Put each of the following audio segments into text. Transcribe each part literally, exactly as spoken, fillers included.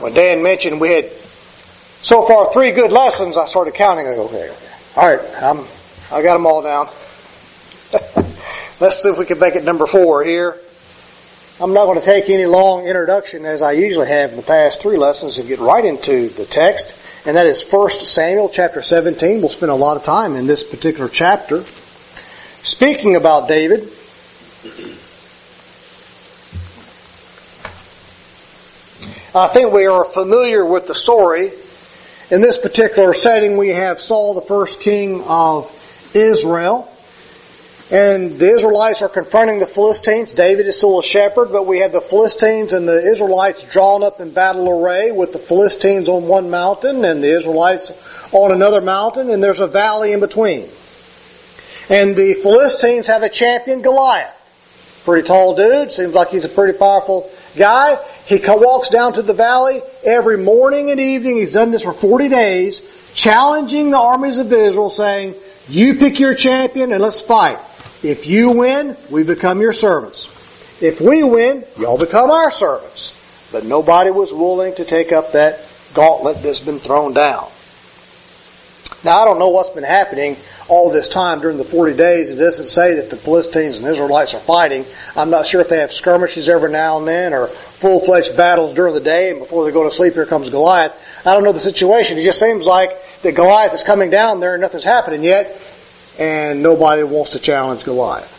When Dan mentioned we had so far three good lessons, I started counting. I go, okay, okay. All right, I'm, I got them all down. Let's see if we can make it number four here. I'm not going to take any long introduction as I usually have in the past three lessons and get right into the text. And that is First Samuel chapter seventeen. We'll spend a lot of time in this particular chapter. Speaking about David, I think we are familiar with the story. In this particular setting, we have Saul, the first king of Israel. And the Israelites are confronting the Philistines. David is still a shepherd, but we have the Philistines and the Israelites drawn up in battle array with the Philistines on one mountain and the Israelites on another mountain, and there's a valley in between. And the Philistines have a champion, Goliath. Pretty tall dude. Seems like he's a pretty powerful guy. He walks down to the valley every morning and evening. He's done this for forty days, challenging the armies of Israel, saying, you pick your champion and let's fight. If you win, we become your servants. If we win, y'all become our servants. But nobody was willing to take up that gauntlet that's been thrown down. Now, I don't know what's been happening all this time during the forty days. It doesn't say that the Philistines and Israelites are fighting. I'm not sure if they have skirmishes every now and then or full-fledged battles during the day, and before they go to sleep, here comes Goliath. I don't know the situation. It just seems like that Goliath is coming down there and nothing's happening yet, and nobody wants to challenge Goliath.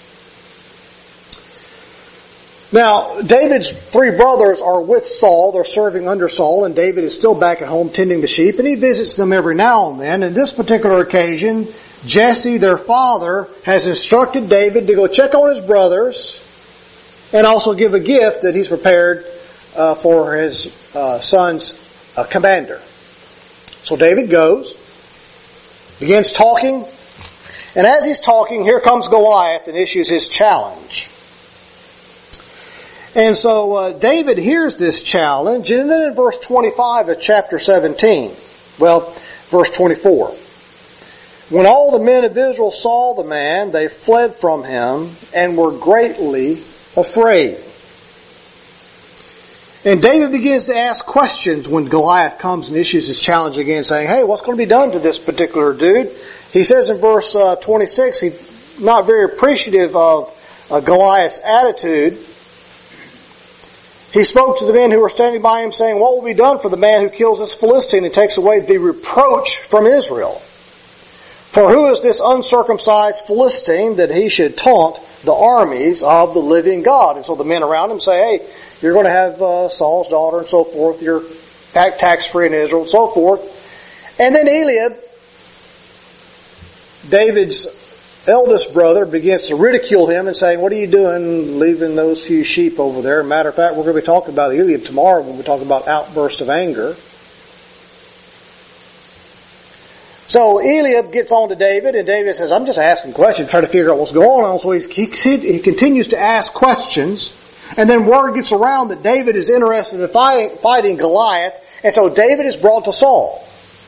Now, David's three brothers are with Saul. They're serving under Saul, and David is still back at home tending the sheep, and he visits them every now and then. In this particular occasion, Jesse, their father, has instructed David to go check on his brothers and also give a gift that he's prepared uh, for his uh, son's uh, commander. So David goes, begins talking, and as he's talking, here comes Goliath and issues his challenge. And so uh, David hears this challenge, and then in verse twenty-five of chapter seventeen, well, verse twenty-four, when all the men of Israel saw the man, they fled from him and were greatly afraid. And David begins to ask questions when Goliath comes and issues his challenge again, saying, hey, what's going to be done to this particular dude? He says in verse uh, twenty-six, he's not very appreciative of uh, Goliath's attitude. He spoke to the men who were standing by him, saying, what will be done for the man who kills this Philistine and takes away the reproach from Israel? For who is this uncircumcised Philistine that he should taunt the armies of the living God? And so the men around him say, hey, you're going to have uh, Saul's daughter and so forth. You're tax-free in Israel and so forth. And then Eliab, David's eldest brother, begins to ridicule him and saying, what are you doing leaving those few sheep over there? Matter of fact, we're going to be talking about Eliab tomorrow when we talk about outbursts of anger. So Eliab gets on to David, and David says, I'm just asking questions, trying to figure out what's going on. So he's, he, he continues to ask questions, and then word gets around that David is interested in fighting, fighting Goliath, and so David is brought to Saul.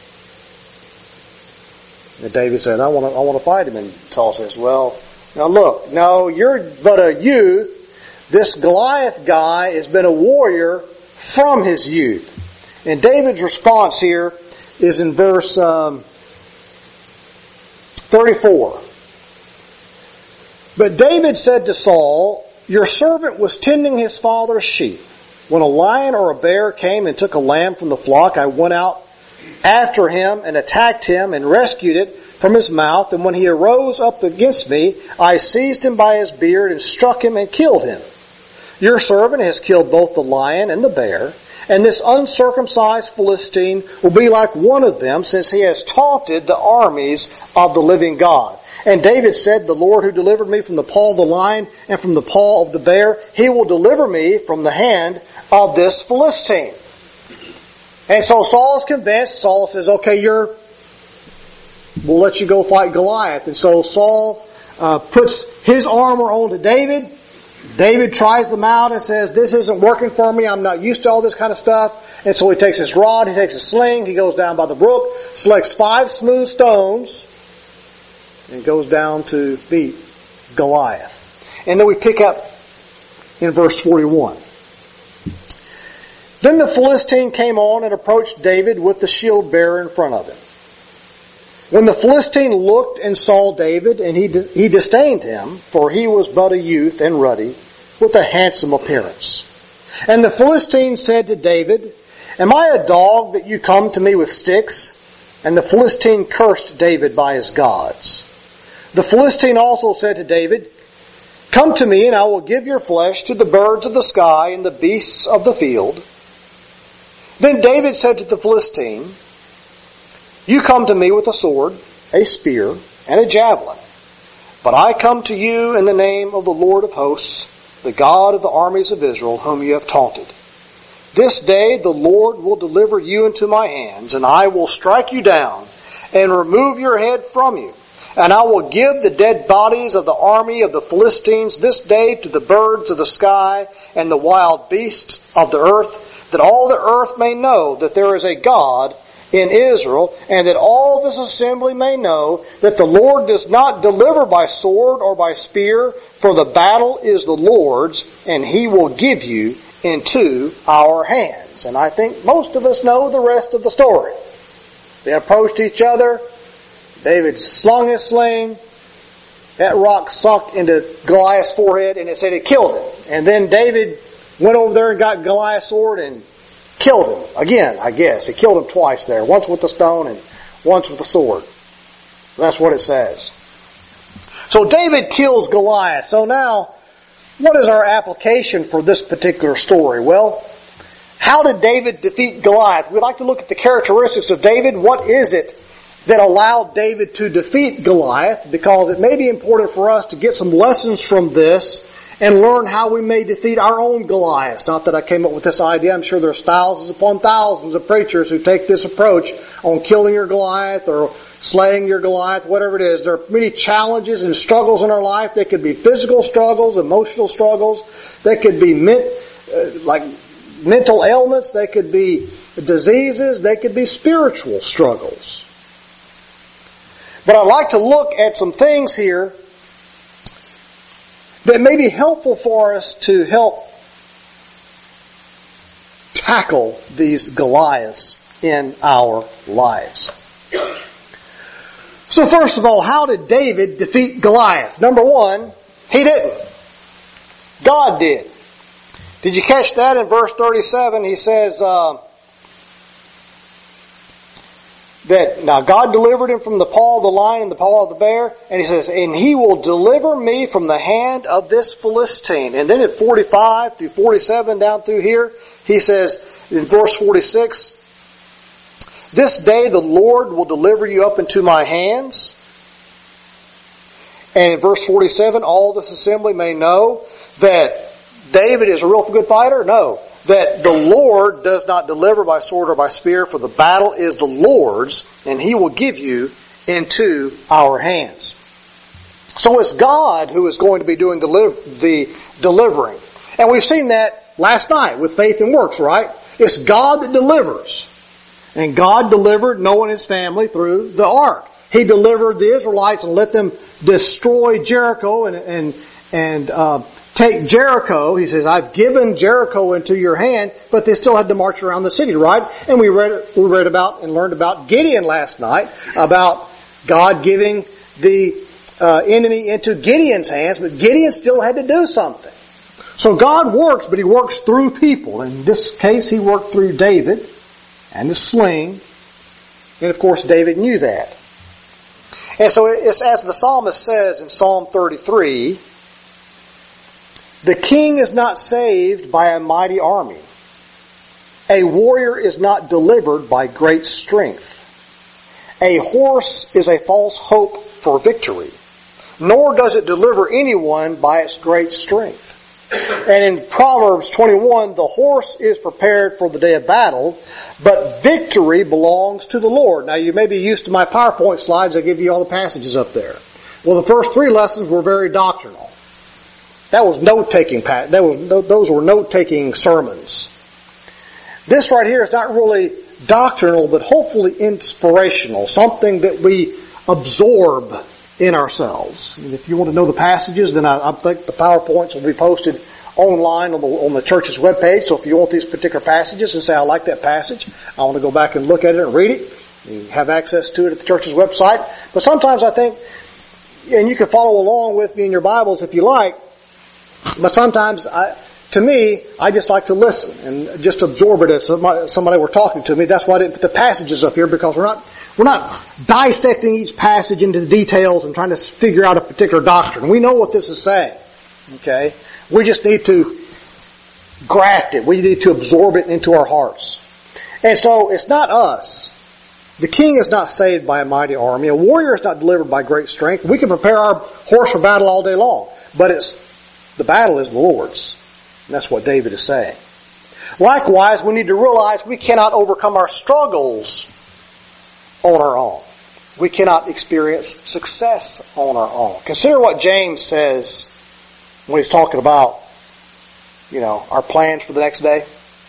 And David said, I want to, I want to fight him. And Saul says, well, now look, no, you're but a youth. This Goliath guy has been a warrior from his youth. And David's response here is in verse um, thirty-four. But David said to Saul, your servant was tending his father's sheep. When a lion or a bear came and took a lamb from the flock, I went out after him and attacked him and rescued it from his mouth. And when he arose up against me, I seized him by his beard and struck him and killed him. Your servant has killed both the lion and the bear, and this uncircumcised Philistine will be like one of them, since he has taunted the armies of the living God. And David said, the Lord who delivered me from the paw of the lion and from the paw of the bear, he will deliver me from the hand of this Philistine. And so Saul is convinced. Saul says, okay, you're, we'll let you go fight Goliath. And so Saul uh, puts his armor on to David. David tries them out and says, this isn't working for me. I'm not used to all this kind of stuff. And so he takes his rod, he takes a sling, he goes down by the brook, selects five smooth stones, and goes down to beat Goliath. And then we pick up in verse forty-one. Then the Philistine came on and approached David with the shield bearer in front of him. When the Philistine looked and saw David, and he he disdained him, for he was but a youth and ruddy, with a handsome appearance. And the Philistine said to David, Am I a dog that you come to me with sticks? And the Philistine cursed David by his gods. The Philistine also said to David, Come to me, and I will give your flesh to the birds of the sky and the beasts of the field. Then David said to the Philistine, You come to me with a sword, a spear, and a javelin. But I come to you in the name of the Lord of hosts, the God of the armies of Israel, whom you have taunted. This day the Lord will deliver you into my hands, and I will strike you down and remove your head from you. And I will give the dead bodies of the army of the Philistines this day to the birds of the sky and the wild beasts of the earth, that all the earth may know that there is a God in Israel, and that all this assembly may know that the Lord does not deliver by sword or by spear, for the battle is the Lord's, and He will give you into our hands. And I think most of us know the rest of the story. They approached each other. David slung his sling. That rock sunk into Goliath's forehead, and it said it killed him. And then David went over there and got Goliath's sword and killed him. Again, I guess. He killed him twice there. Once with the stone and once with the sword. That's what it says. So David kills Goliath. So now, what is our application for this particular story? Well, how did David defeat Goliath? We'd like to look at the characteristics of David. What is it that allowed David to defeat Goliath? Because it may be important for us to get some lessons from this and learn how we may defeat our own Goliaths. Not that I came up with this idea. I'm sure there's thousands upon thousands of preachers who take this approach on killing your Goliath or slaying your Goliath, whatever it is. There are many challenges and struggles in our life. They could be physical struggles, emotional struggles. They could be ment, uh, like mental ailments. They could be diseases. They could be spiritual struggles. But I'd like to look at some things here that may be helpful for us to help tackle these Goliaths in our lives. So first of all, how did David defeat Goliath? Number one, he didn't. God did. Did you catch that in verse thirty-seven? He says, uh, that now God delivered him from the paw of the lion and the paw of the bear, and he says, and he will deliver me from the hand of this Philistine. And then at forty-five through forty-seven down through here, he says in verse forty-six, this day the Lord will deliver you up into my hands. And in verse forty-seven, all this assembly may know that David is a real good fighter? No. That the Lord does not deliver by sword or by spear, for the battle is the Lord's, and He will give you into our hands. So it's God who is going to be doing the delivering. And we've seen that last night with faith and works, right? It's God that delivers. And God delivered Noah and his family through the ark. He delivered the Israelites and let them destroy Jericho and, and, and, uh, take Jericho. He says, I've given Jericho into your hand, but they still had to march around the city, right? And we read, we read about and learned about Gideon last night, about God giving the uh, enemy into Gideon's hands, but Gideon still had to do something. So God works, but He works through people. In this case, He worked through David and the sling. And of course, David knew that. And so it's as the psalmist says in Psalm thirty-three, the king is not saved by a mighty army. A warrior is not delivered by great strength. A horse is a false hope for victory, nor does it deliver anyone by its great strength. And in Proverbs twenty-one, the horse is prepared for the day of battle, but victory belongs to the Lord. Now you may be used to my PowerPoint slides. I give you all the passages up there. Well, the first three lessons were very doctrinal. That was note-taking. That was, those were note-taking sermons. This right here is not really doctrinal, but hopefully inspirational. Something that we absorb in ourselves. And if you want to know the passages, then I, I think the PowerPoints will be posted online on the, on the church's webpage. So if you want these particular passages and say, I like that passage, I want to go back and look at it and read it, you have access to it at the church's website. But sometimes I think, and you can follow along with me in your Bibles if you like, but sometimes I, to me, I just like to listen and just absorb it as somebody, somebody were talking to me. That's why I didn't put the passages up here, because we're not, we're not dissecting each passage into the details and trying to figure out a particular doctrine. We know what this is saying. Okay? We just need to graft it. We need to absorb it into our hearts. And so it's not us. The king is not saved by a mighty army. A warrior is not delivered by great strength. We can prepare our horse for battle all day long, but it's the battle is the Lord's. And that's what David is saying. Likewise, we need to realize we cannot overcome our struggles on our own. We cannot experience success on our own. Consider what James says when he's talking about, you know, our plans for the next day.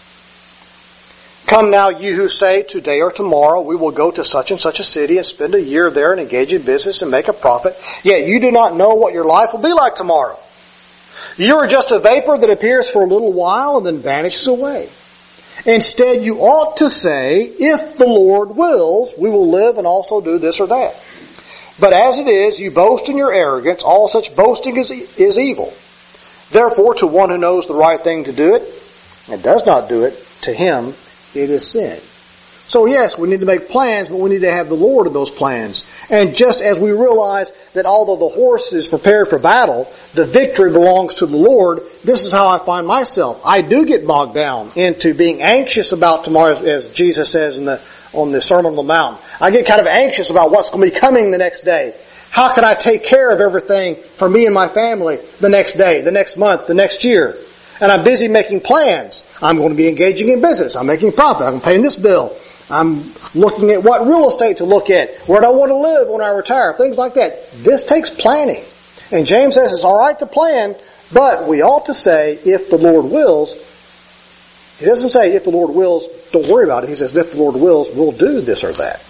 Come now, you who say, today or tomorrow we will go to such and such a city and spend a year there and engage in business and make a profit, yet you do not know what your life will be like tomorrow. You are just a vapor that appears for a little while and then vanishes away. Instead, you ought to say, if the Lord wills, we will live and also do this or that. But as it is, you boast in your arrogance. All such boasting is, is evil. Therefore, to one who knows the right thing to do it and does not do it, to him it is sin. So yes, we need to make plans, but we need to have the Lord in those plans. And just as we realize that although the horse is prepared for battle, the victory belongs to the Lord, this is how I find myself. I do get bogged down into being anxious about tomorrow, as Jesus says in the, on the Sermon on the Mount. I get kind of anxious about what's going to be coming the next day. How can I take care of everything for me and my family the next day, the next month, the next year? And I'm busy making plans. I'm going to be engaging in business. I'm making profit. I'm paying this bill. I'm looking at what real estate to look at. Where do I want to live when I retire? Things like that. This takes planning. And James says it's all right to plan, but we ought to say, if the Lord wills. He doesn't say, if the Lord wills, don't worry about it. He says, if the Lord wills, we'll do this or that.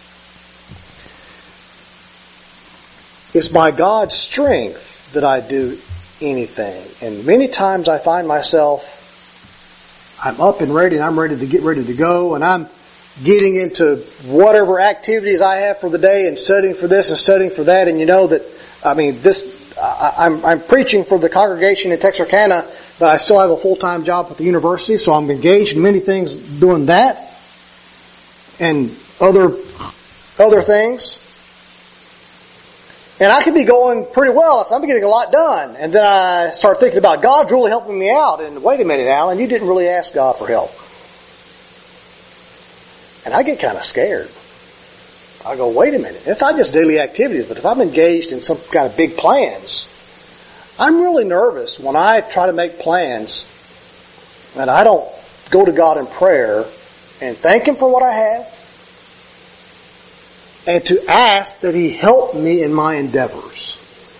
It's by God's strength that I do anything. And many times I find myself, I'm up and ready, and I'm ready to get ready to go, and I'm getting into whatever activities I have for the day and studying for this and studying for that. And you know that, I mean, this, I, I'm, I'm preaching for the congregation in Texarkana, but I still have a full-time job at the university, so I'm engaged in many things doing that and other, other things. And I could be going pretty well, so I'm getting a lot done. And then I start thinking about God's really helping me out. And wait a minute, Alan, you didn't really ask God for help. And I get kind of scared. I go, wait a minute. It's not just daily activities, but if I'm engaged in some kind of big plans, I'm really nervous when I try to make plans and I don't go to God in prayer and thank Him for what I have and to ask that He help me in my endeavors.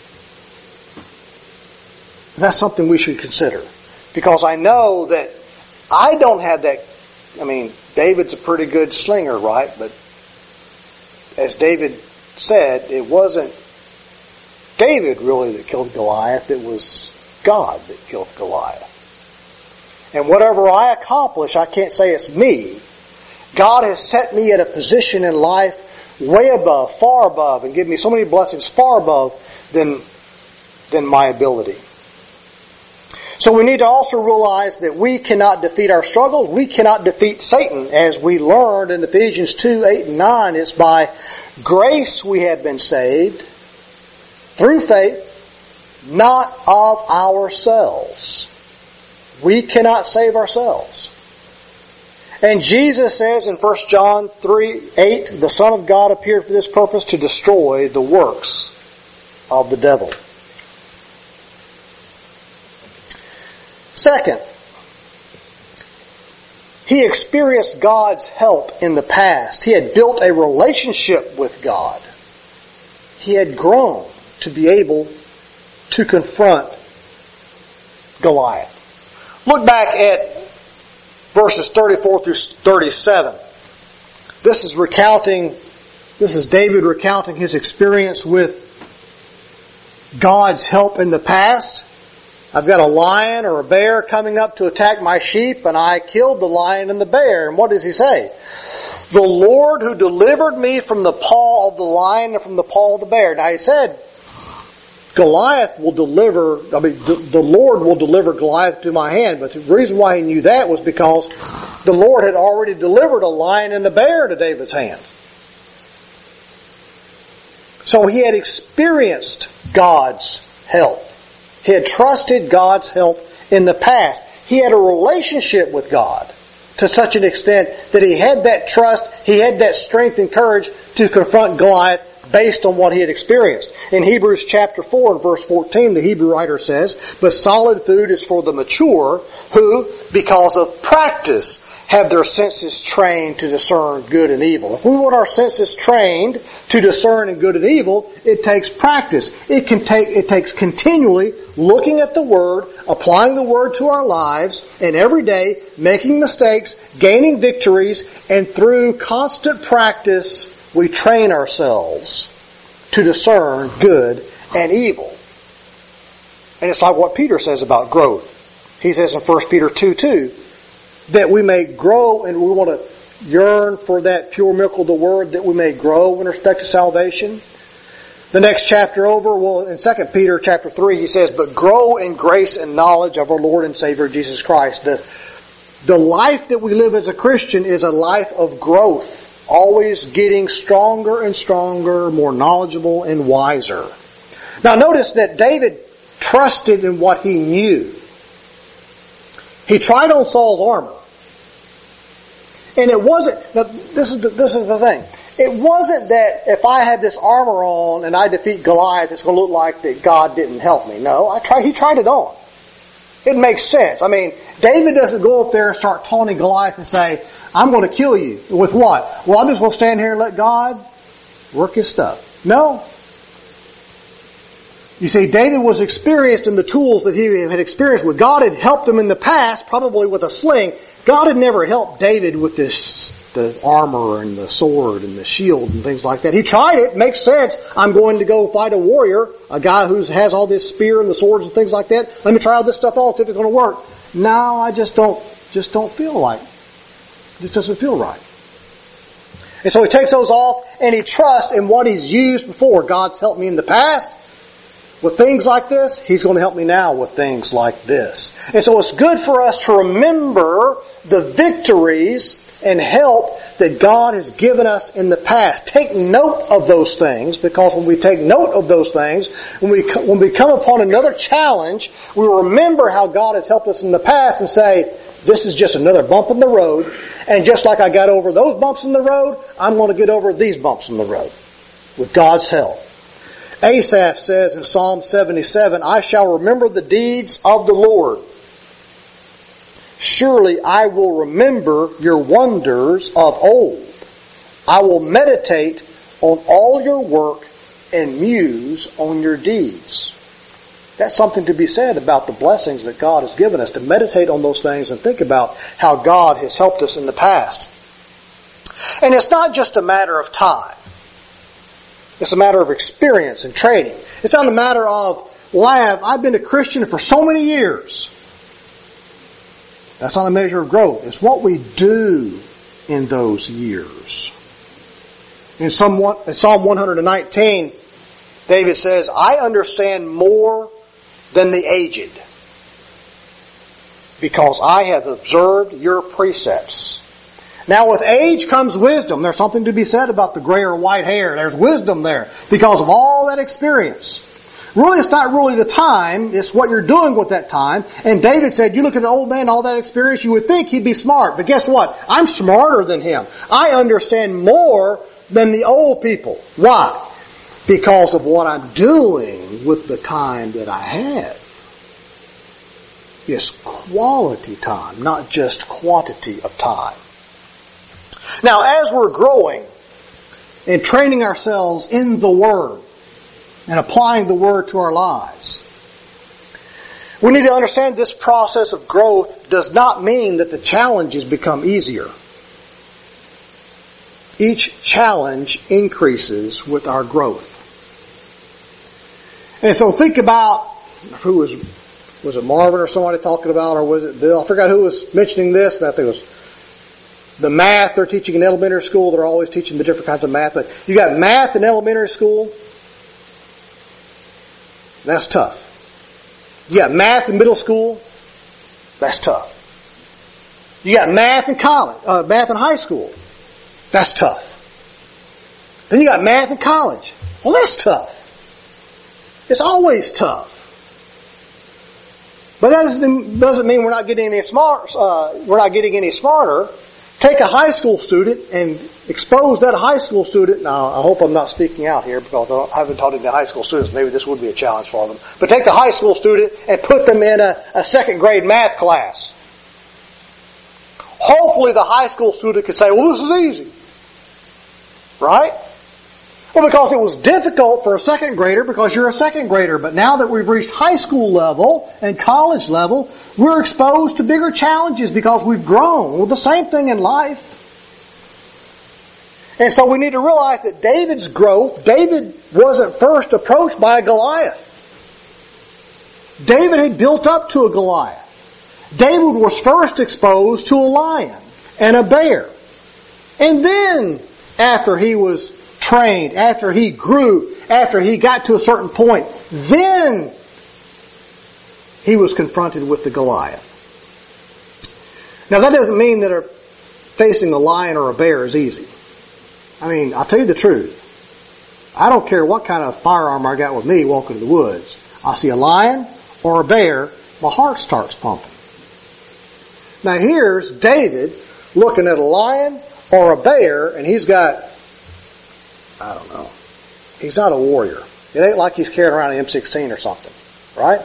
And that's something we should consider. Because I know that I don't have that. I mean, David's a pretty good slinger, right? But as David said, it wasn't David really that killed Goliath. It was God that killed Goliath. And whatever I accomplish, I can't say it's me. God has set me at a position in life way above, far above, and given me so many blessings far above than, than my ability. So we need to also realize that we cannot defeat our struggles. We cannot defeat Satan. As we learned in Ephesians two, eight, and nine, it's by grace we have been saved through faith, not of ourselves. We cannot save ourselves. And Jesus says in First John three, eight, the Son of God appeared for this purpose, to destroy the works of the devil. Second, he experienced God's help in the past. He had built a relationship with God. He had grown to be able to confront Goliath. Look back at verses thirty-four through thirty-seven. This is recounting, this is David recounting his experience with God's help in the past. I've got a lion or a bear coming up to attack my sheep, and I killed the lion and the bear. And what does he say? The Lord who delivered me from the paw of the lion and from the paw of the bear. Now he said, Goliath will deliver, I mean, the, the Lord will deliver Goliath to my hand. But the reason why he knew that was because the Lord had already delivered a lion and a bear to David's hand. So he had experienced God's help. He had trusted God's help in the past. He had a relationship with God to such an extent that he had that trust, he had that strength and courage to confront Goliath based on what he had experienced. In Hebrews chapter four and verse fourteen, the Hebrew writer says, "But solid food is for the mature, who, because of practice, have their senses trained to discern good and evil." If we want our senses trained to discern good and evil, it takes practice. It can take, it takes continually looking at the Word, applying the Word to our lives, and every day making mistakes, gaining victories, and through constant practice, we train ourselves to discern good and evil. And it's like what Peter says about growth. He says in First Peter two two, that we may grow, and we want to yearn for that pure milk of the Word, that we may grow in respect to salvation. The next chapter over, well, in Second Peter chapter three, he says, "But grow in grace and knowledge of our Lord and Savior Jesus Christ." The, the life that we live as a Christian is a life of growth. Always getting stronger and stronger, more knowledgeable and wiser. Now notice that David trusted in what he knew. He tried on Saul's armor. And it wasn't, now this is the, this is the thing. It wasn't that if I had this armor on and I defeat Goliath, it's going to look like that God didn't help me. No, I tried, he tried it on. It makes sense. I mean, David doesn't go up there and start taunting Goliath and say, "I'm going to kill you." With what? Well, I'm just going to stand here and let God work his stuff. No. You see, David was experienced in the tools that he had experienced with. God had helped him in the past, probably with a sling. God had never helped David with this, the armor and the sword and the shield and things like that. He tried it. Makes sense. I'm going to go fight a warrior, a guy who has all this spear and the swords and things like that. Let me try all this stuff on, see if it's going to work. No, I just don't, just don't feel like it. This doesn't feel right. And so he takes those off and he trusts in what he's used before. God's helped me in the past with things like this. He's going to help me now with things like this. And so it's good for us to remember the victories and help that God has given us in the past. Take note of those things, because when we take note of those things, when we when we come upon another challenge, we remember how God has helped us in the past and say, this is just another bump in the road. And just like I got over those bumps in the road, I'm going to get over these bumps in the road with God's help. Asaph says in Psalm seventy-seven, "I shall remember the deeds of the Lord. Surely I will remember your wonders of old. I will meditate on all your work and muse on your deeds." That's something to be said about the blessings that God has given us, to meditate on those things and think about how God has helped us in the past. And it's not just a matter of time. It's a matter of experience and training. It's not a matter of, well, I have, I've been a Christian for so many years. That's not a measure of growth. It's what we do in those years. In Psalm one nineteen, David says, "I understand more than the aged, because I have observed your precepts." Now with age comes wisdom. There's something to be said about the gray or white hair. There's wisdom there because of all that experience. Really, it's not really the time. It's what you're doing with that time. And David said, you look at an old man, all that experience, you would think he'd be smart. But guess what? I'm smarter than him. I understand more than the old people. Why? Because of what I'm doing with the time that I have. It's quality time, not just quantity of time. Now, as we're growing and training ourselves in the Word and applying the Word to our lives, we need to understand this process of growth does not mean that the challenges become easier. Each challenge increases with our growth. And so think about, who was, was it Marvin or somebody talking about, or was it Bill? I forgot who was mentioning this, but I think it was the math they're teaching in elementary school. They're always teaching the different kinds of math. But you got math in elementary school. That's tough. You got math in middle school. That's tough. You got math in college, uh, math in high school. That's tough. Then you got math in college. Well, that's tough. It's always tough. But that doesn't, doesn't mean we're not getting any smart. Uh, we're not getting any smarter. Take a high school student and expose that high school student. Now, I hope I'm not speaking out here because I haven't taught any high school students. Maybe this would be a challenge for them. But take the high school student and put them in a, a second grade math class. Hopefully the high school student could say, well, this is easy. Right? Well, because it was difficult for a second grader because you're a second grader. But now that we've reached high school level and college level, we're exposed to bigger challenges because we've grown. Well, the same thing in life. And so we need to realize that David's growth, David wasn't first approached by a Goliath. David had built up to a Goliath. David was first exposed to a lion and a bear. And then, after he was trained, after he grew, after he got to a certain point, then he was confronted with the Goliath. Now that doesn't mean that facing a lion or a bear is easy. I mean, I'll tell you the truth. I don't care what kind of firearm I got with me walking in the woods. I see a lion or a bear, my heart starts pumping. Now here's David looking at a lion or a bear, and he's got, I don't know, he's not a warrior. It ain't like he's carrying around an M sixteen or something, right?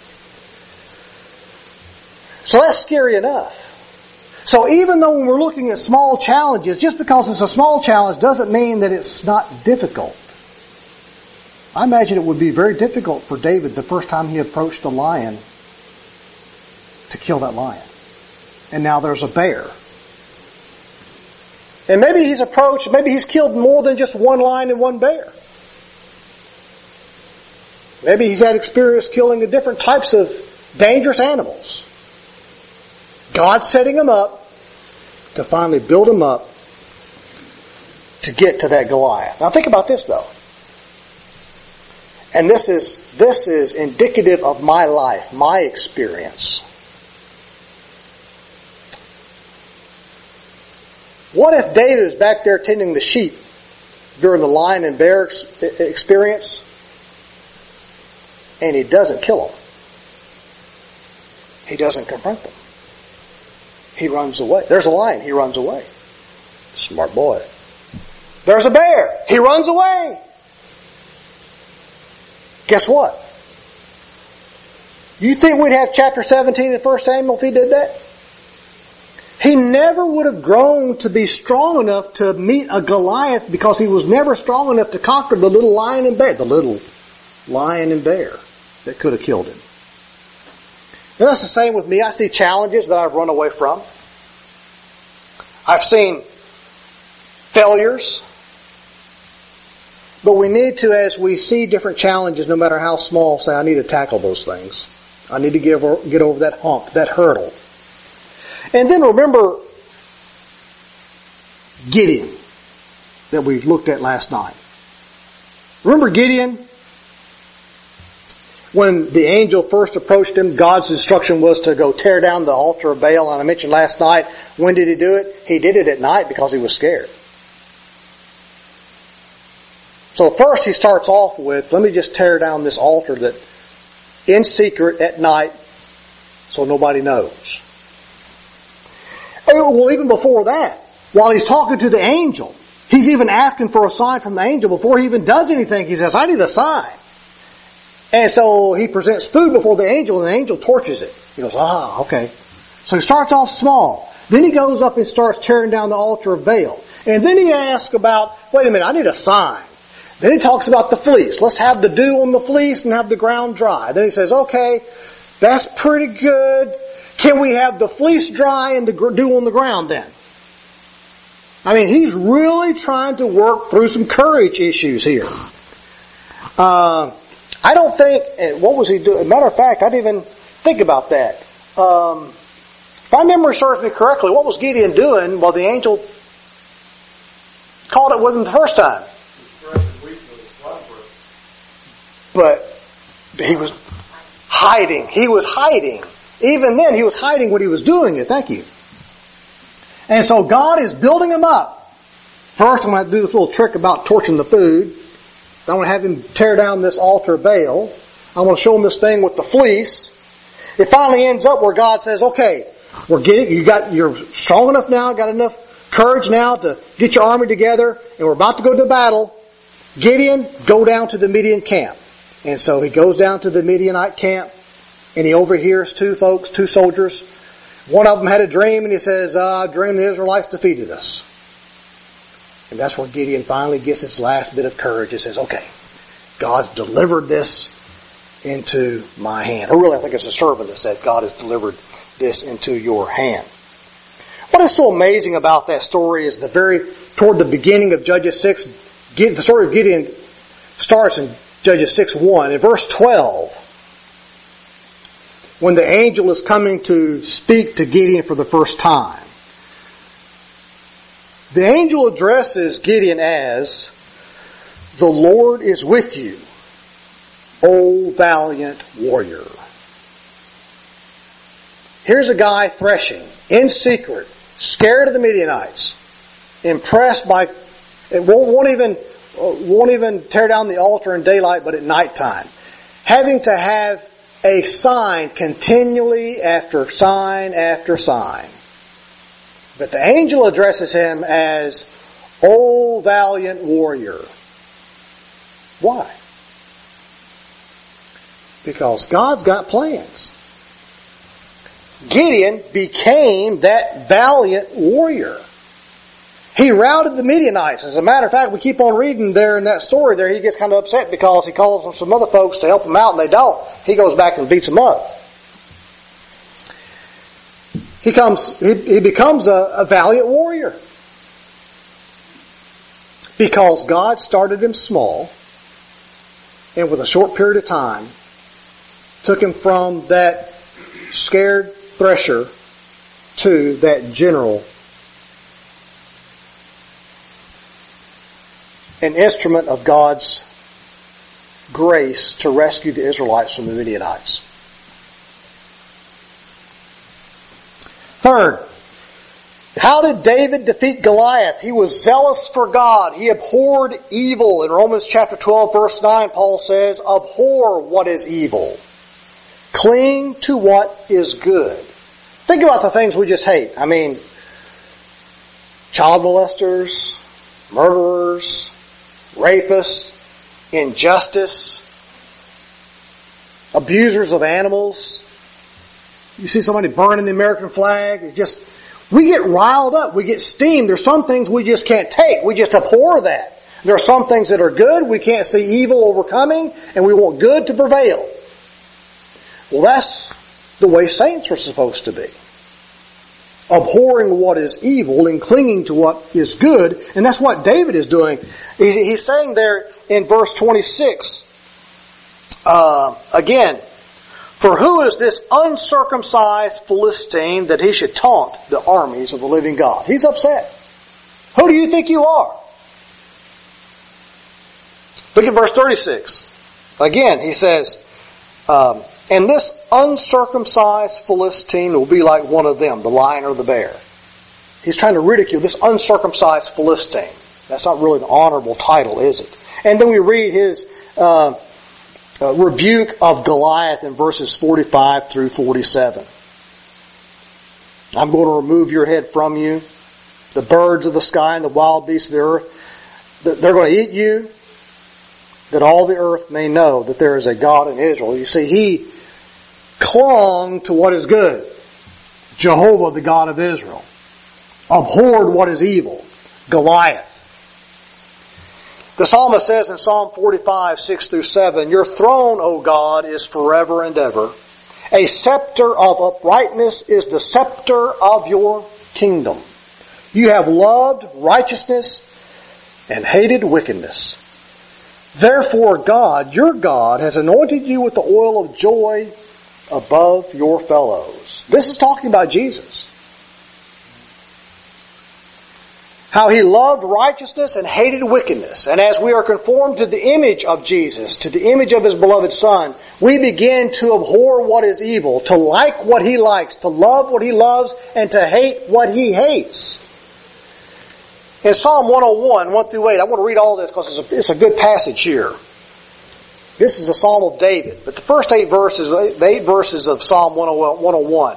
So that's scary enough. So even though when we're looking at small challenges, just because it's a small challenge doesn't mean that it's not difficult. I imagine it would be very difficult for David the first time he approached a lion to kill that lion. And now there's a bear. And maybe he's approached, maybe he's killed more than just one lion and one bear. Maybe he's had experience killing the different types of dangerous animals. God's setting him up to finally build him up to get to that Goliath. Now think about this though. And this is, this is indicative of my life, my experience. What if David is back there tending the sheep during the lion and bear ex- experience and he doesn't kill them? He doesn't confront them. He runs away. There's a lion. He runs away. Smart boy. There's a bear. He runs away. Guess what? You think we'd have chapter seventeen in First Samuel if he did that? He never would have grown to be strong enough to meet a Goliath because he was never strong enough to conquer the little lion and bear. The little lion and bear that could have killed him. And that's the same with me. I see challenges that I've run away from. I've seen failures. But we need to, as we see different challenges, no matter how small, say, I need to tackle those things. I need to get over, get over that hump, that hurdle. And then remember Gideon that we looked at last night. Remember Gideon? When the angel first approached him, God's instruction was to go tear down the altar of Baal. And I mentioned last night, when did he do it? He did it at night because he was scared. So first he starts off with, let me just tear down this altar that in secret at night so nobody knows. Well, even before that, while he's talking to the angel, he's even asking for a sign from the angel. Before he even does anything, he says, I need a sign. And so he presents food before the angel, and the angel torches it. He goes, ah, okay. So he starts off small. Then he goes up and starts tearing down the altar of Baal. And then he asks about, wait a minute, I need a sign. Then he talks about the fleece. Let's have the dew on the fleece and have the ground dry. Then he says, okay, that's pretty good. Can we have the fleece dry and the dew on the ground then? I mean, he's really trying to work through some courage issues here. Uh, I don't think, and what was he doing? Matter of fact, I didn't even think about that. Um, if my memory serves me correctly, what was Gideon doing while the angel called it with him the first time? But he was hiding. He was hiding. Even then, he was hiding when he was doing it. Thank you. And so God is building him up. First, I'm going to do this little trick about torching the food. I want to have him tear down this altar of Baal. I want to show him this thing with the fleece. It finally ends up where God says, okay, we're getting, you got, you're strong enough now, got enough courage now to get your army together, and we're about to go to battle. Gideon, go down to the Midian camp. And so he goes down to the Midianite camp, and he overhears two folks, two soldiers. One of them had a dream, and he says, uh, I dreamed the Israelites defeated us. And that's where Gideon finally gets his last bit of courage. He says, okay, God's delivered this into my hand. Or really, I think it's a servant that said, God has delivered this into your hand. What is so amazing about that story is the very, toward the beginning of Judges six, the story of Gideon starts in Judges six one. In verse twelve, when the angel is coming to speak to Gideon for the first time, the angel addresses Gideon as, the Lord is with you, O valiant warrior. Here's a guy threshing in secret, scared of the Midianites, impressed by, it won't, won't even, won't even tear down the altar in daylight, but at nighttime. Having to have a sign continually after sign after sign. But the angel addresses him as, O valiant warrior. Why? Because God's got plans. Gideon became that valiant warrior. He routed the Midianites. As a matter of fact, we keep on reading there in that story there, he gets kind of upset because he calls on some other folks to help him out and they don't. He goes back and beats them up. He comes, he, he becomes a, a valiant warrior. Because God started him small, and with a short period of time, took him from that scared thresher to that general, an instrument of God's grace to rescue the Israelites from the Midianites. Third, how did David defeat Goliath? He was zealous for God. He abhorred evil. In Romans chapter twelve verse nine, Paul says, abhor what is evil. Cling to what is good. Think about the things we just hate. I mean, child molesters, murderers, rapists, injustice, abusers of animals. You see somebody burning the American flag. It's just, we get riled up. We get steamed. There's some things we just can't take. We just abhor that. There are some things that are good. We can't see evil overcoming, and we want good to prevail. Well, that's the way saints are supposed to be. Abhorring what is evil and clinging to what is good. And that's what David is doing. He's saying there in verse twenty-six, uh, again, for who is this uncircumcised Philistine that he should taunt the armies of the living God? He's upset. Who do you think you are? Look at verse thirty-six. Again, he says, um, and this uncircumcised Philistine will be like one of them, the lion or the bear. He's trying to ridicule this uncircumcised Philistine. That's not really an honorable title, is it? And then we read his uh, uh, rebuke of Goliath in verses forty-five through forty-seven. I'm going to remove your head from you. The birds of the sky and the wild beasts of the earth, they're going to eat you, that all the earth may know that there is a God in Israel. You see, he clung to what is good. Jehovah, the God of Israel. Abhorred what is evil. Goliath. The psalmist says in Psalm forty-five, six through seven, your throne, O God, is forever and ever. A scepter of uprightness is the scepter of your kingdom. You have loved righteousness and hated wickedness. Therefore God, your God, has anointed you with the oil of joy above your fellows. This is talking about Jesus. How He loved righteousness and hated wickedness. And as we are conformed to the image of Jesus, to the image of His beloved Son, we begin to abhor what is evil, to like what He likes, to love what He loves, and to hate what He hates. In Psalm one oh one, one through eight, I want to read all this because it's a, it's a good passage here. This is a Psalm of David. But the first eight verses, the eight verses of Psalm one oh one.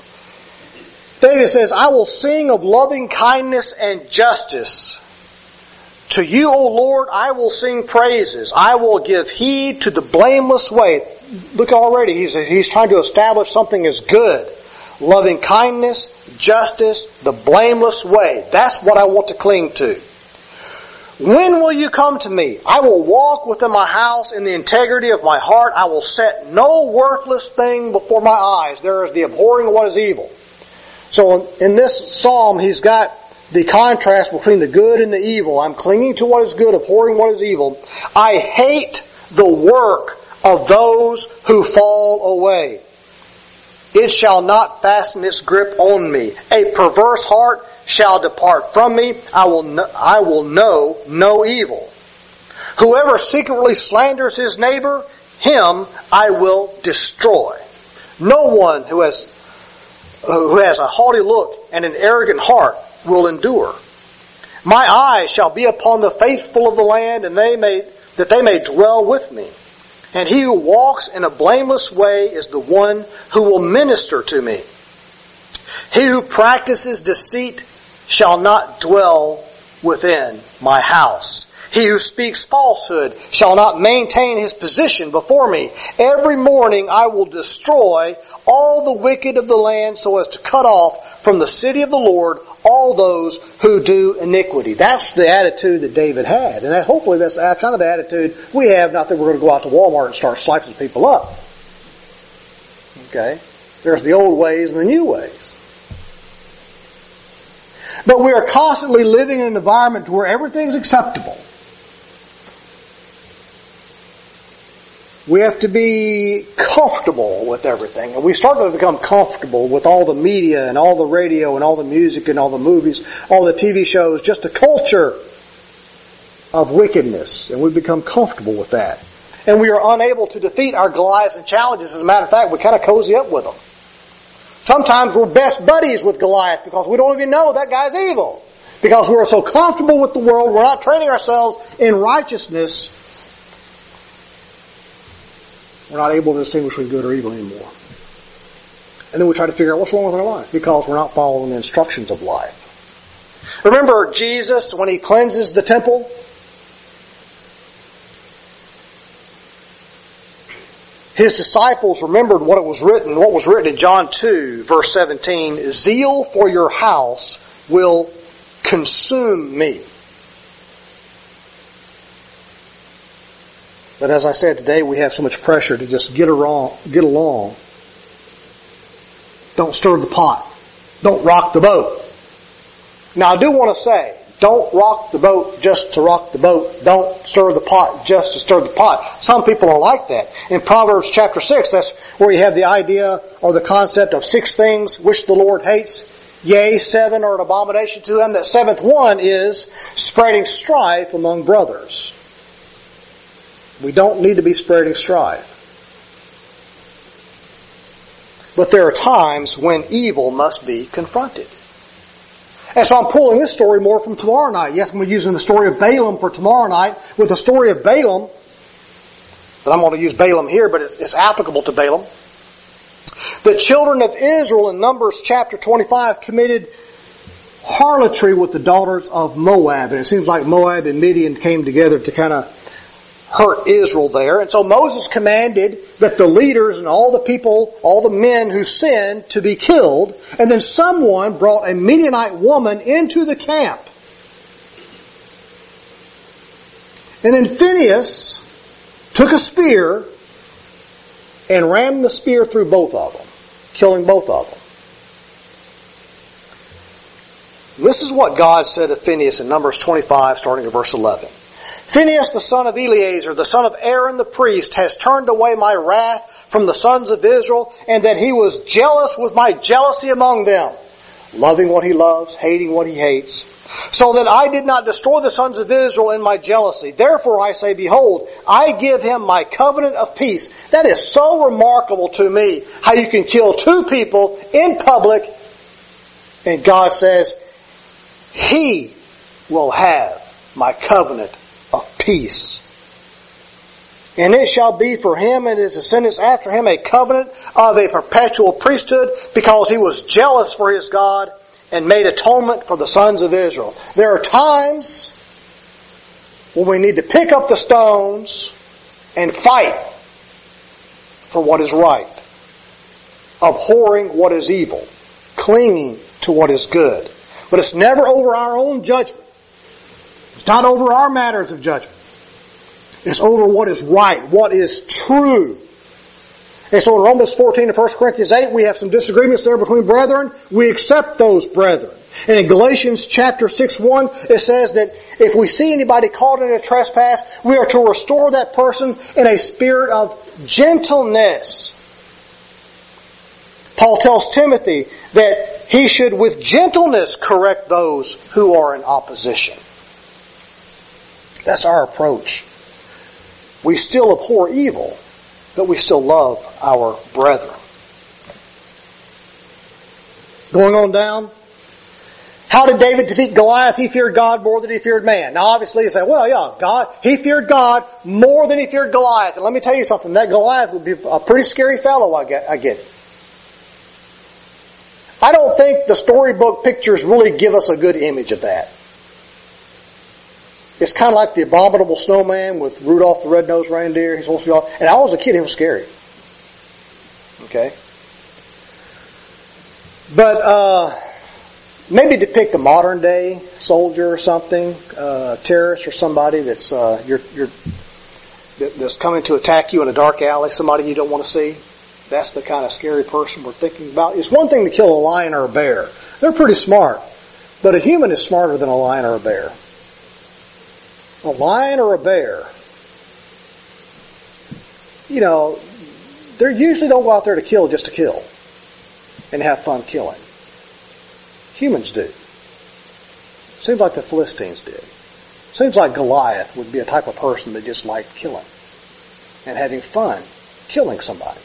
David says, I will sing of loving kindness and justice. To you, O Lord, I will sing praises. I will give heed to the blameless way. Look already, he's, he's trying to establish something as good. Loving kindness, justice, the blameless way. That's what I want to cling to. When will you come to me? I will walk within my house in the integrity of my heart. I will set no worthless thing before my eyes. There is the abhorring of what is evil. So in this psalm, he's got the contrast between the good and the evil. I'm clinging to what is good, abhorring what is evil. I hate the work of those who fall away. It shall not fasten its grip on me. A perverse heart shall depart from me. I will know, I will know no evil. Whoever secretly slanders his neighbor, him I will destroy. No one who has who has a haughty look and an arrogant heart will endure. My eyes shall be upon the faithful of the land, and they may that they may dwell with me. And he who walks in a blameless way is the one who will minister to me. He who practices deceit shall not dwell within my house. He who speaks falsehood shall not maintain his position before me. Every morning I will destroy all the wicked of the land so as to cut off from the city of the Lord all those who do iniquity. That's the attitude that David had. And that, hopefully that's kind of the attitude we have, not that we're going to go out to Walmart and start slicing people up. Okay? There's the old ways and the new ways. But we are constantly living in an environment where everything's acceptable. We have to be comfortable with everything. And we start to become comfortable with all the media and all the radio and all the music and all the movies, all the T V shows, just a culture of wickedness. And we become comfortable with that. And we are unable to defeat our Goliaths and challenges. As a matter of fact, we kind of cozy up with them. Sometimes we're best buddies with Goliath because we don't even know that guy's evil. Because we're so comfortable with the world, we're not training ourselves in righteousness. We're not able to distinguish between good or evil anymore. And then we try to figure out what's wrong with our life because we're not following the instructions of life. Remember Jesus when He cleanses the temple? His disciples remembered what it was written, what was written in John two, verse seventeen, zeal for your house will consume me. But as I said today, we have so much pressure to just get along, get along. Don't stir the pot. Don't rock the boat. Now I do want to say, don't rock the boat just to rock the boat. Don't stir the pot just to stir the pot. Some people are like that. In Proverbs chapter six, that's where you have the idea or the concept of six things which the Lord hates. Yea, seven are an abomination to Him. That seventh one is spreading strife among brothers. We don't need to be spreading strife. But there are times when evil must be confronted. And so I'm pulling this story more from tomorrow night. Yes, I'm using the story of Balaam for tomorrow night. With the story of Balaam, but I'm going to use Balaam here, but it's, it's applicable to Balaam. The children of Israel in Numbers chapter twenty-five committed harlotry with the daughters of Moab. And it seems like Moab and Midian came together to kind of hurt Israel there. And so Moses commanded that the leaders and all the people, all the men who sinned, to be killed. And then someone brought a Midianite woman into the camp. And then Phinehas took a spear and rammed the spear through both of them, killing both of them. This is what God said to Phinehas in Numbers twenty-five, starting at verse eleven. Phinehas the son of Eleazar, the son of Aaron the priest, has turned away my wrath from the sons of Israel, and that he was jealous with my jealousy among them, loving what he loves, hating what he hates, so that I did not destroy the sons of Israel in my jealousy. Therefore I say, behold, I give him my covenant of peace. That is so remarkable to me, how you can kill two people in public, and God says, he will have my covenant of peace. And it shall be for him and his descendants after him a covenant of a perpetual priesthood, because he was jealous for his God and made atonement for the sons of Israel. There are times when we need to pick up the stones and fight for what is right, abhorring what is evil, clinging to what is good. But it's never over our own judgment. It's not over our matters of judgment. It's over what is right, what is true. And so in Romans fourteen and First Corinthians eight, we have some disagreements there between brethren. We accept those brethren. And in Galatians chapter six one, it says that if we see anybody caught in a trespass, we are to restore that person in a spirit of gentleness. Paul tells Timothy that he should with gentleness correct those who are in opposition. That's our approach. We still abhor evil, but we still love our brethren. Going on down. How did David defeat Goliath? He feared God more than he feared man. Now obviously you say, well yeah, God, he feared God more than he feared Goliath. And let me tell you something, that Goliath would be a pretty scary fellow, I get, I get it. I don't think the storybook pictures really give us a good image of that. It's kind of like the abominable snowman with Rudolph the Red-Nosed Reindeer. He's supposed to be all, and I was a kid, he was scary. Okay? But, uh, maybe depict a modern day soldier or something, uh, terrorist or somebody that's, uh, you're, you're, that's coming to attack you in a dark alley, somebody you don't want to see. That's the kind of scary person we're thinking about. It's one thing to kill a lion or a bear. They're pretty smart. But a human is smarter than a lion or a bear. A lion or a bear, you know, they usually don't go out there to kill just to kill and have fun killing. Humans do. Seems like the Philistines did. Seems like Goliath would be a type of person that just liked killing and having fun killing somebody.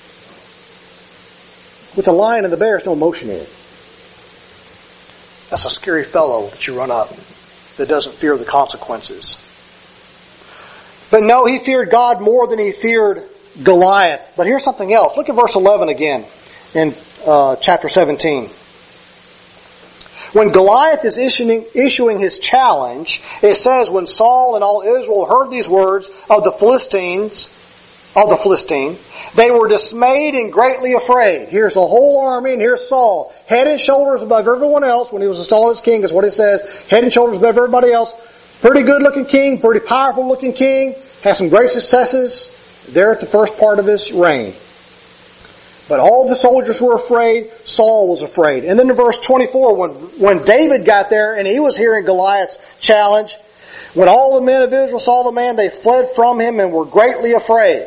With the lion and the bear, there's no emotion in it. That's a scary fellow that you run up that doesn't fear the consequences. But no, he feared God more than he feared Goliath. But here's something else. Look at verse eleven again in uh, chapter seventeen. When Goliath is issuing, issuing his challenge, it says, when Saul and all Israel heard these words of the Philistines, of the Philistine, they were dismayed and greatly afraid. Here's the whole army, and here's Saul, head and shoulders above everyone else. When he was installed as king, is what it says, head and shoulders above everybody else. Pretty good looking king, pretty powerful looking king, has some great successes there at the first part of his reign. But all the soldiers were afraid, Saul was afraid. And then in verse twenty-four, when, when David got there and he was hearing Goliath's challenge, when all the men of Israel saw the man, they fled from him and were greatly afraid.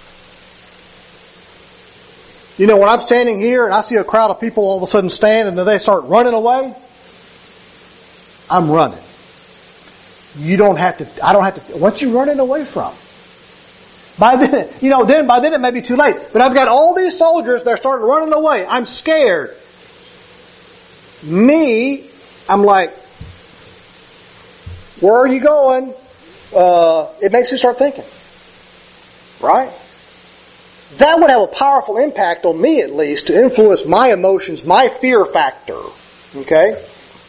You know, when I'm standing here and I see a crowd of people all of a sudden stand and then they start running away, I'm running. You don't have to, I don't have to, what you running away from? By then, you know, then, by then it may be too late. But I've got all these soldiers, they're starting running away. I'm scared. Me, I'm like, where are you going? Uh, it makes you start thinking. Right? That would have a powerful impact on me, at least, to influence my emotions, my fear factor. Okay?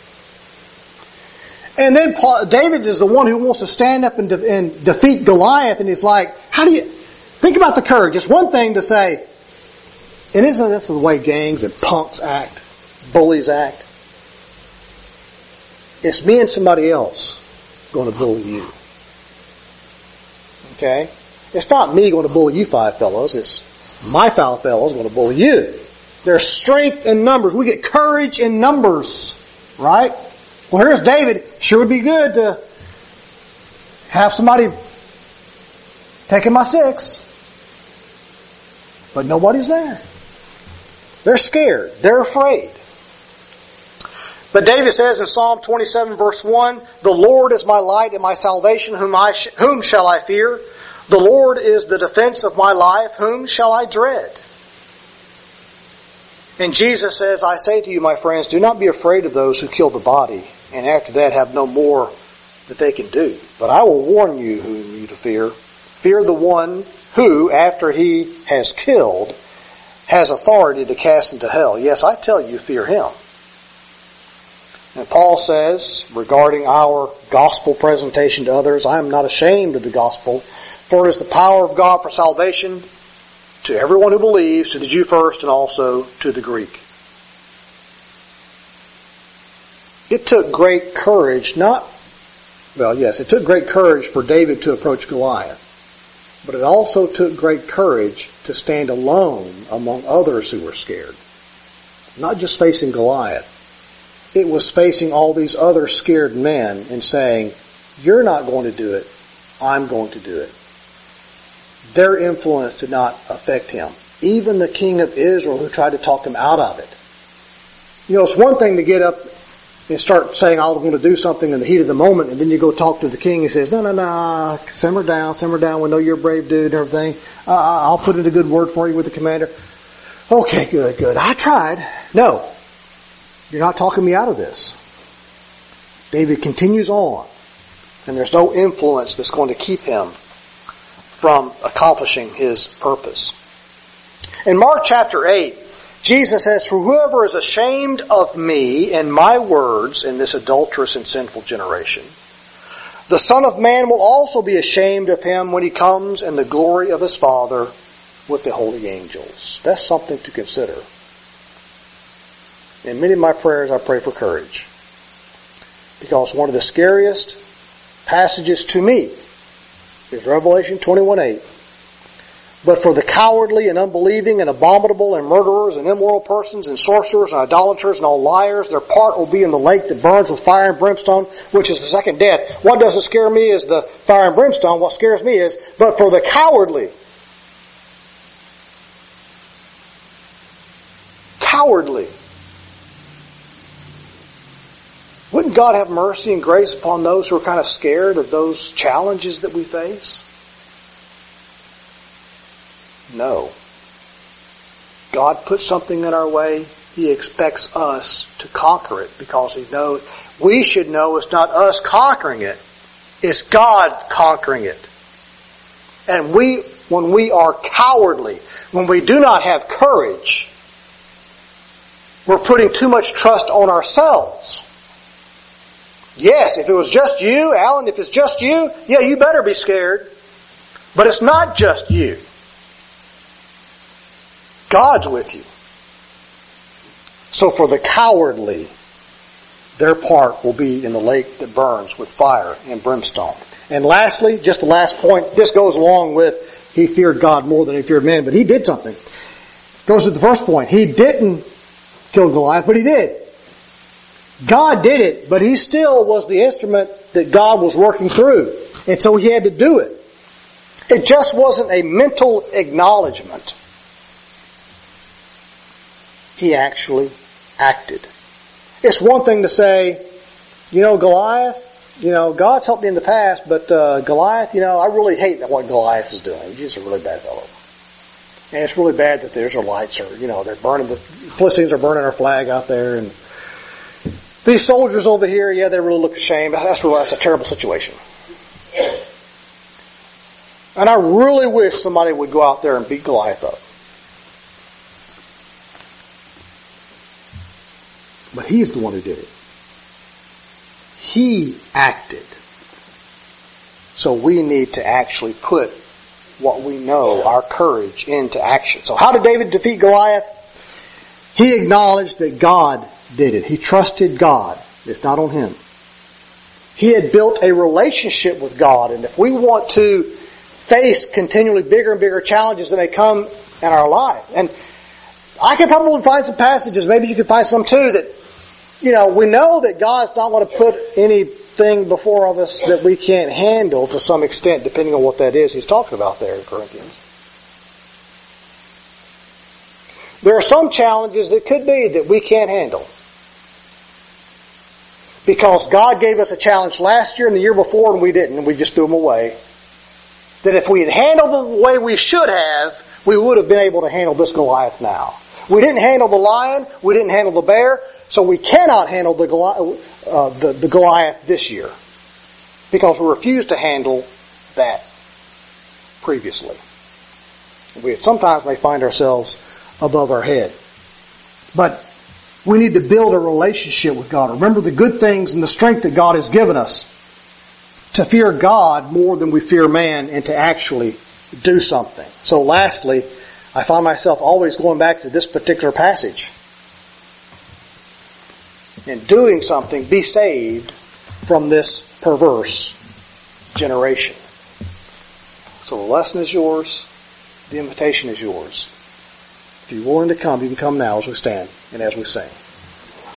And then Paul, David is the one who wants to stand up and, de- and defeat Goliath, and he's like, how do you, think about the courage. It's one thing to say, and isn't that the way gangs and punks act, bullies act? It's me and somebody else going to bully you. Okay? It's not me going to bully you five fellows. It's my five fellows going to bully you. There's strength in numbers. We get courage in numbers. Right? Well, here's David. Sure would be good to have somebody taking my six. But nobody's there. They're scared. They're afraid. But David says in Psalm twenty-seven verse one, "The Lord is my light and my salvation, whom I sh- whom shall I fear? The Lord is the defense of my life, whom shall I dread?" And Jesus says, "I say to you, my friends, do not be afraid of those who kill the body, and after that have no more that they can do. But I will warn you whom you to fear. Fear the one who, after he has killed, has authority to cast into hell. Yes, I tell you, fear him." And Paul says, regarding our gospel presentation to others, "I am not ashamed of the gospel, for it is the power of God for salvation to everyone who believes, to the Jew first and also to the Greek." It took great courage, not, well, yes, it took great courage for David to approach Goliath. But it also took great courage to stand alone among others who were scared. Not just facing Goliath. It was facing all these other scared men and saying, "You're not going to do it. I'm going to do it." Their influence did not affect him. Even the king of Israel who tried to talk him out of it. You know, it's one thing to get up and start saying, "I'm going to do something" in the heat of the moment, and then you go talk to the king and he says, "No, no, no, simmer down, simmer down. We know you're a brave dude and everything. Uh, I'll put in a good word for you with the commander." "Okay, good, good. I tried." No. You're not talking me out of this. David continues on, and there's no influence that's going to keep him from accomplishing his purpose. In Mark chapter eight, Jesus says, "For whoever is ashamed of me and my words in this adulterous and sinful generation, the Son of Man will also be ashamed of him when he comes in the glory of his Father with the holy angels." That's something to consider. In many of my prayers, I pray for courage. Because one of the scariest passages to me is Revelation twenty-one eight. "But for the cowardly and unbelieving and abominable and murderers and immoral persons and sorcerers and idolaters and all liars, their part will be in the lake that burns with fire and brimstone, which is the second death." What doesn't scare me is the fire and brimstone. What scares me is, but for the cowardly. Cowardly. Wouldn't God have mercy and grace upon those who are kind of scared of those challenges that we face? No. God puts something in our way. He expects us to conquer it because He knows. We should know it's not us conquering it. It's God conquering it. And we, when we are cowardly, when we do not have courage, we're putting too much trust on ourselves. Yes, if it was just you, Alan, if it's just you, yeah, you better be scared. But it's not just you. God's with you. So for the cowardly, their part will be in the lake that burns with fire and brimstone. And lastly, just the last point, this goes along with he feared God more than he feared men, but he did something. Goes to the first point. He didn't kill Goliath, but he did. God did it, but he still was the instrument that God was working through. And so he had to do it. It just wasn't a mental acknowledgement. He actually acted. It's one thing to say, you know, Goliath, you know, God's helped me in the past, but uh, Goliath, you know, I really hate what Goliath is doing. He's just a really bad fellow. And it's really bad that there's our lights are, you know, they're burning, the Philistines are burning our flag out there, and these soldiers over here, yeah, they really look ashamed. That's really, that's a terrible situation. And I really wish somebody would go out there and beat Goliath up. But he's the one who did it. He acted. So we need to actually put what we know, our courage, into action. So how did David defeat Goliath? He acknowledged that God did it. He trusted God. It's not on him. He had built a relationship with God. And if we want to face continually bigger and bigger challenges that may come in our life, and I can probably find some passages, maybe you can find some too, that, you know, we know that God's not going to put any thing before of us that we can't handle to some extent, depending on what that is he's talking about there in Corinthians. There are some challenges that could be that we can't handle. Because God gave us a challenge last year and the year before and we didn't, and we just threw them away. That if we had handled them the way we should have, we would have been able to handle this Goliath now. We didn't handle the lion, we didn't handle the bear, so we cannot handle the Goliath, uh, the, the Goliath this year. Because we refused to handle that previously. We sometimes may find ourselves above our head. But we need to build a relationship with God. Remember the good things and the strength that God has given us to fear God more than we fear man and to actually do something. So lastly, I find myself always going back to this particular passage. And doing something, be saved from this perverse generation. So the lesson is yours. The invitation is yours. If you're willing to come, you can come now as we stand and as we sing.